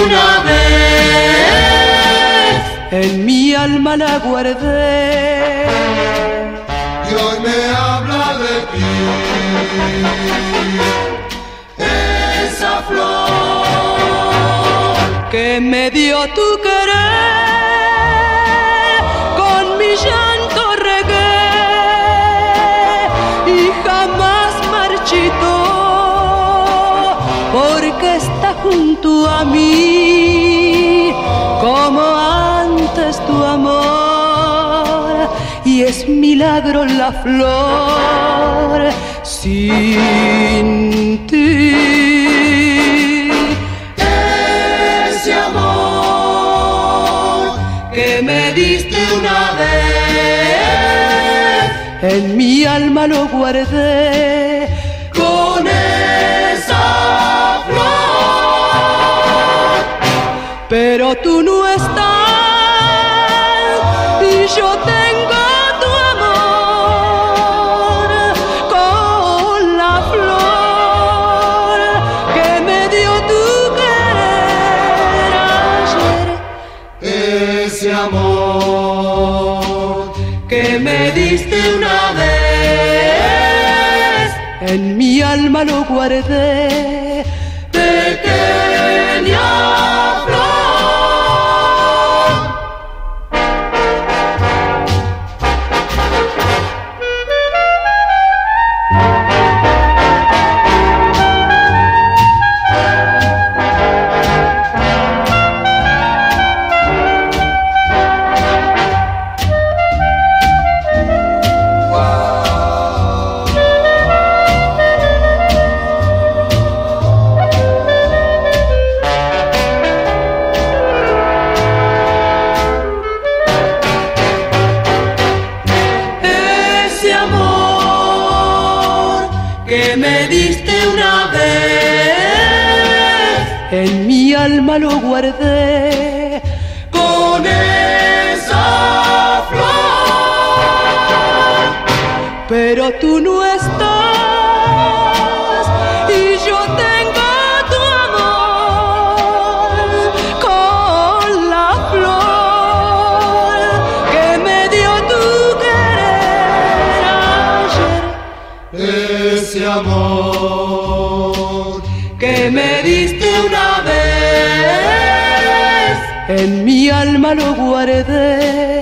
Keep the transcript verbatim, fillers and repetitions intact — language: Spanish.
una vez, en mi alma la guardé. y hoy me habla de ti. Esa flor Que me dio tu querer, con mi llanto regué y jamás marchitó, porque está junto a mí como antes tu amor, y es milagro la flor sin ti. ese amor Que me diste una vez, en mi alma lo guardé, con esa flor, pero tú no estás y yo tengo tu amor con la flor que me dio tu querer ayer. ese amor Que me diste una vez, en mi alma lo guardé, pequeña flor. que me diste una vez, en mi alma lo guardé, con esa flor, pero tú no estás y yo tengo tu amor con la flor que me dio tu querer ayer. ese amor Que me diste una vez, en mi alma lo guardé.